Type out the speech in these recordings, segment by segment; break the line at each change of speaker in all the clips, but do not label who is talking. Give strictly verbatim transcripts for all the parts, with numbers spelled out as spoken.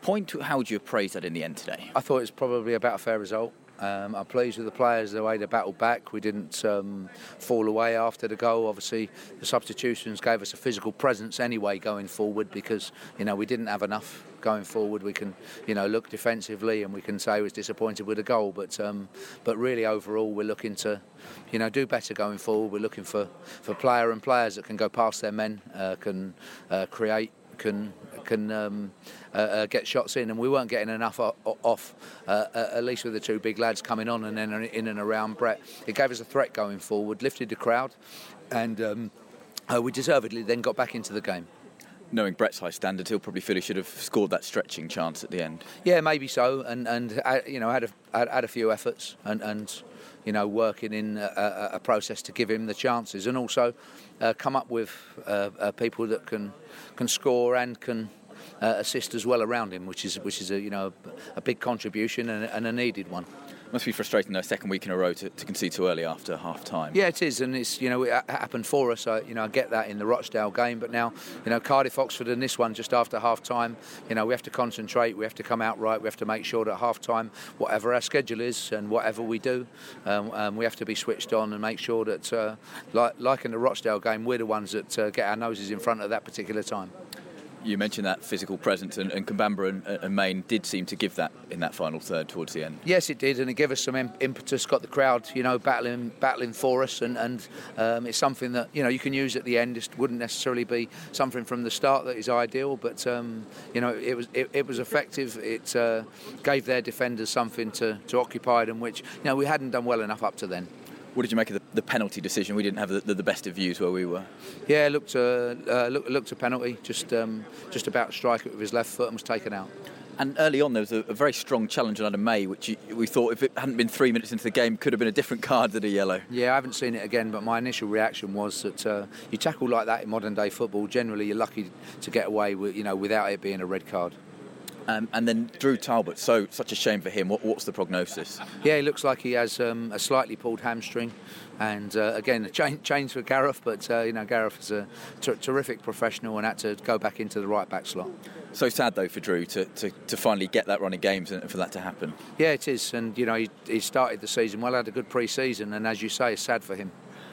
point, how would you appraise that in the end today?
I thought it was probably about a fair result. Um, I'm pleased with the players, the way they battled back. We didn't um, fall away after the goal. Obviously, the substitutions gave us a physical presence anyway going forward, because you know we didn't have enough going forward. We can, you know, look defensively and we can say we was disappointed with the goal, but um, but really overall we're looking to, you know, do better going forward. We're looking for, for player and players that can go past their men, uh, can uh, create, can can um, uh, uh, get shots in, and we weren't getting enough off, uh, uh, at least with the two big lads coming on and then in and around Brett. It gave us a threat going forward, lifted the crowd, and um, uh, we deservedly then got back into the game.
Knowing Brett's high standards, he'll probably feel he should have scored that stretching chance at the end.
Yeah, maybe so, and and uh, you know had a had, had a few efforts and and you know working in a, a process to give him the chances, and also uh, come up with uh, uh, people that can can score and can uh, assist as well around him, which is which is a you know a big contribution and, and a needed one.
Must be frustrating though, second week in a row to, to concede too early after half time.
Yeah, it is, and it's you know it happened for us. I, you know I get that in the Rochdale game, but now you know Cardiff, Oxford, and this one just after half time. You know we have to concentrate. We have to come out right. We have to make sure that half time, whatever our schedule is and whatever we do, um, um, we have to be switched on and make sure that, uh, like like in the Rochdale game, we're the ones that uh, get our noses in front at that particular time.
You mentioned that physical presence, and, and Kambamba and, and Main did seem to give that in that final third towards the end.
Yes, it did, and it gave us some impetus. Got the crowd, you know, battling, battling for us, and and um, it's something that you know you can use at the end. It wouldn't necessarily be something from the start that is ideal, but um, you know, it was it, it was effective. It uh, gave their defenders something to, to occupy them, which you know we hadn't done well enough up to then.
What did you make of the, the penalty decision? We didn't have the, the, the best of views where we were.
Yeah, looked uh, uh, looked, looked a penalty. Just um, just about to strike it with his left foot and was taken out.
And early on, there was a, a very strong challenge on Adam May, which you, we thought, if it hadn't been three minutes into the game, could have been a different card than a yellow.
Yeah, I haven't seen it again, but my initial reaction was that uh, you tackle like that in modern day football, generally you're lucky to get away with, you know, without it being a red card.
Um, and then Drew Talbot, so such a shame for him. What, what's the prognosis?
Yeah, he looks like he has um, a slightly pulled hamstring, and uh, again a change, change for Gareth, but uh, you know Gareth is a t- terrific professional and had to go back into the right back slot.
So sad though for Drew to, to, to finally get that run of games and for that to happen.
Yeah, it is, and you know he, he started the season well, had a good pre-season, and as you say, it's sad for him.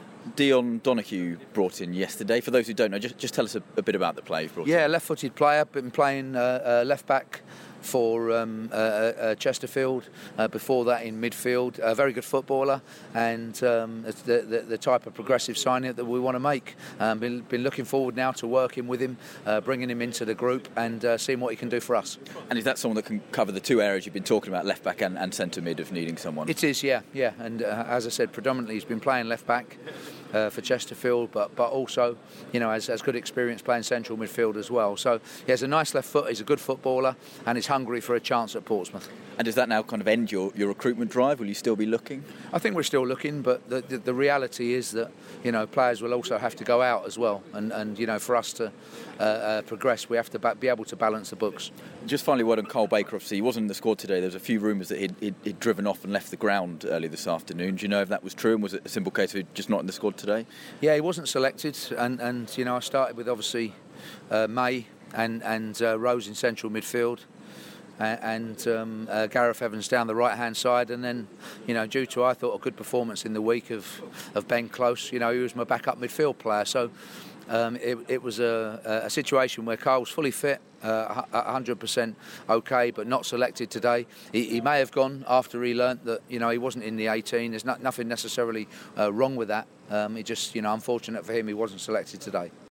Dion Donoghue brought in yesterday. For those who don't know, just, just tell us a, a bit about the play you've brought
yeah, in. Yeah, left-footed player, been playing uh, uh, left-back for um, uh, uh, Chesterfield, uh, before that in midfield. A very good footballer, and um, it's the, the, the type of progressive signing that we want to make. Um, been, been looking forward now to working with him, uh, bringing him into the group and uh, seeing what he can do for us.
And is that someone that can cover the two areas you've been talking about, left-back and, and centre-mid, of needing someone?
It is, yeah, yeah. And uh, as I said, predominantly he's been playing left-back Uh, for Chesterfield, but but also, you know, has, has good experience playing central midfield as well. So he has a nice left foot, he's a good footballer, and he's hungry for a chance at Portsmouth.
And does that now kind of end your, your recruitment drive? Will you still be looking?
I think we're still looking, but the, the, the reality is that, you know, players will also have to go out as well. And, and you know, for us to uh, uh, progress, we have to ba- be able to balance the books.
Just finally, word on Carl Baker. Obviously, he wasn't in the squad today. There was a few rumours that he'd, he'd, he'd driven off and left the ground early this afternoon. Do you know if that was true, and was it a simple case of just not in the squad today?
Yeah, he wasn't selected, and, and you know, I started with obviously uh, May and, and uh, Rose in central midfield. and um, uh, Gareth Evans down the right-hand side, and then, you know, due to, I thought, a good performance in the week of, of Ben Close, you know, he was my backup midfield player. So um, it, it was a, a situation where Carl's fully fit, uh, one hundred percent okay, but not selected today. He, he may have gone after he learnt that, you know, he wasn't in the eighteen. There's not, nothing necessarily uh, wrong with that. Um, it just, you know, unfortunate for him, he wasn't selected today.